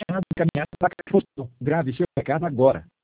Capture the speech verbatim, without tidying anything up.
chamado encaminhado para a Grave seu recado agora.